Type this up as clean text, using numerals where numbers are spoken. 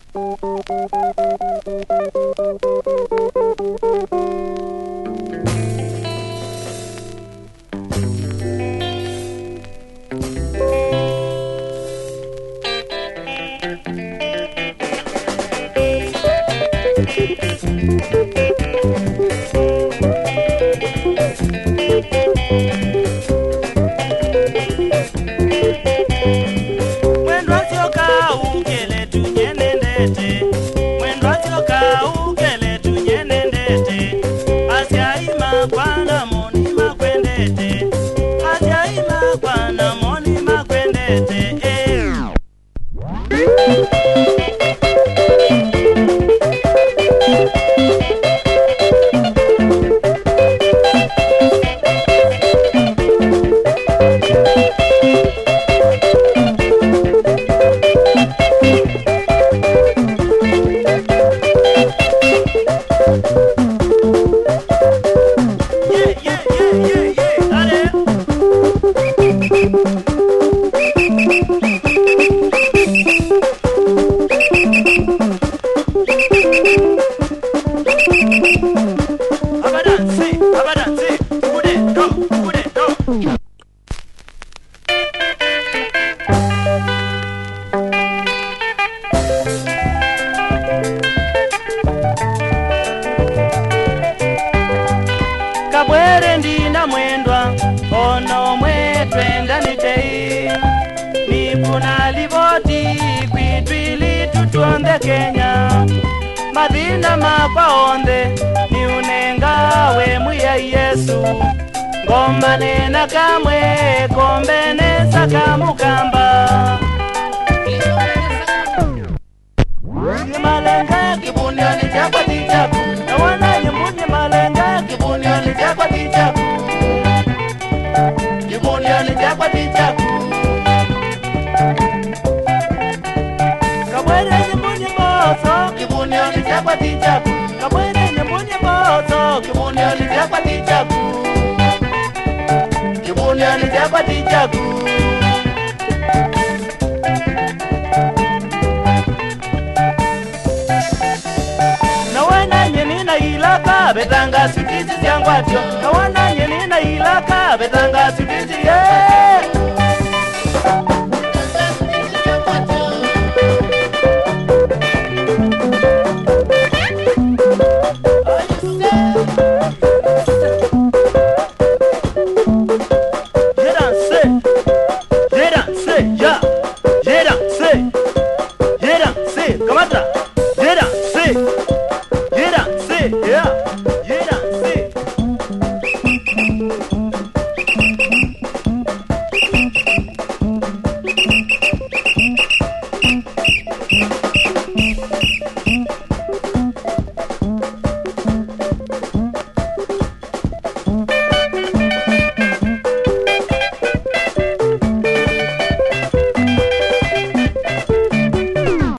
Kabwere ndina mwendwa ono mwetwenda nitei nipuna liboti kwitwili tutuonde Kenya madina makwa onde ni unenga we muya Yesu ngomba nena kamwe kombene saka mukamba malenga kibunioni chakwa tichaku na wana nyembunye malenga kibunioni chakwa tichaku kibunioni chakwa tichaku kabwere nyembunye boso kibunioni chakwa tichaku kabwere nyembunye boso kibunioni chakwa tichaku kibunioni chakwa tichaku ilaka betanga sutizi zangwatyo na wananye nina ilaka betanga sutizi